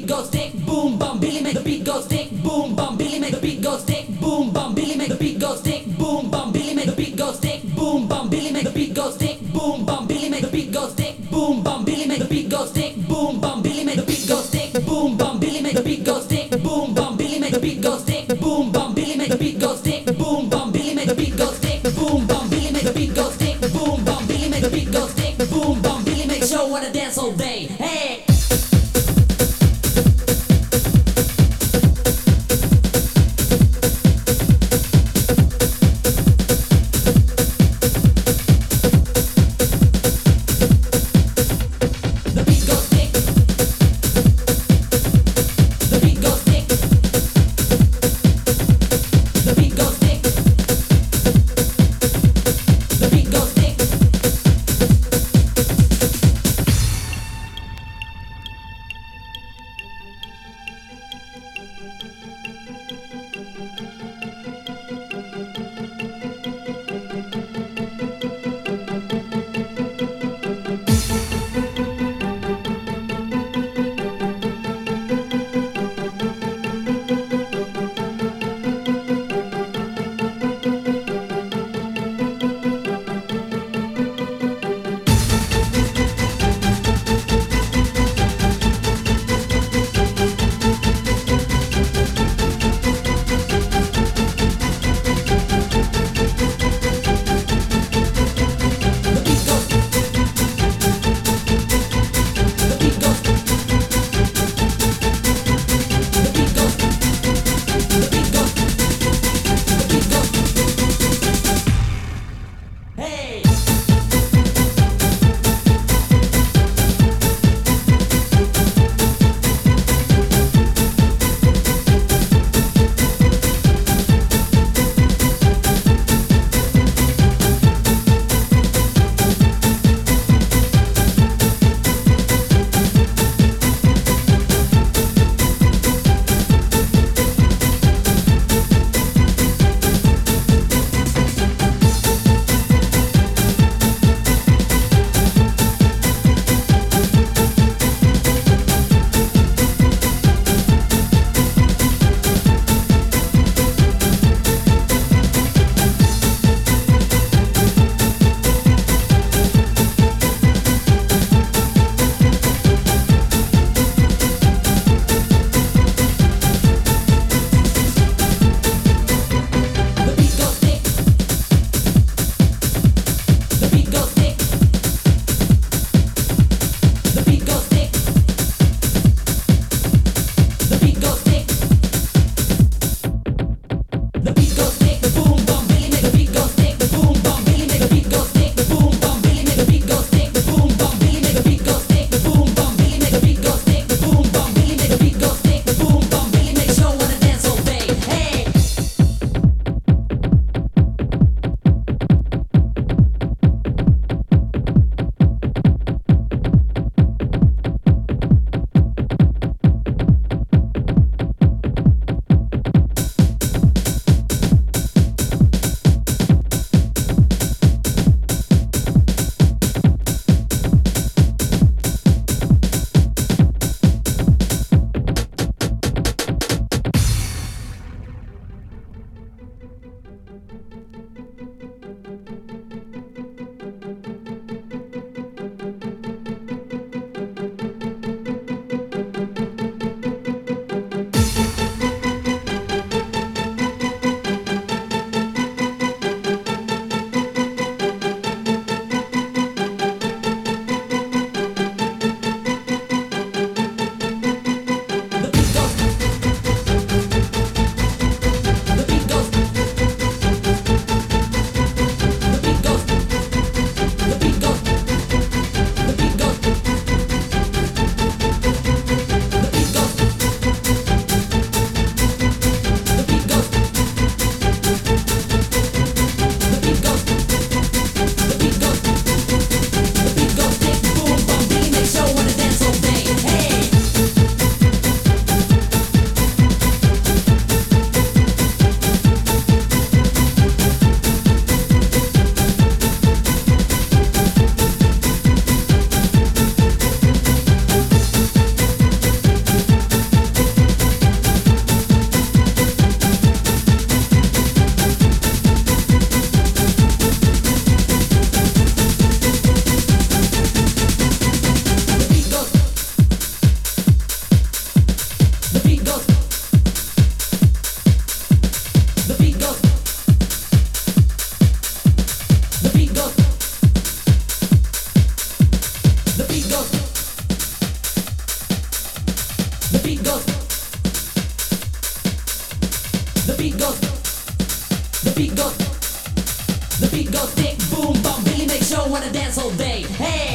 beat goes stick, boom bum, Billy make the beat go stick, boom bum, Billy make the beat go stick, boom bum, Billy make the beat go stick, boom bum, Billy make the beat go stick, boom bum, Billy make the beat go stick, boom bum, Billy make the beat go stick, boom bum, Billy make the beat go stick, boom bum, Billy make the beat go stick, boom bum, Billy make the beat go stick, boom bum, Billy make the beat go stick, boom bum, Billy make the beat go stick, boom bum, Billy make the beat go stick, boom bum, Billy make the beat go stick, boom bum, Billy make the beat go stick, boom bum, Billy make show wanna dance all day, hey. the beat goes, the beat goes, the beat goes dick boom bum. Billy make show wanna dance all day. Hey.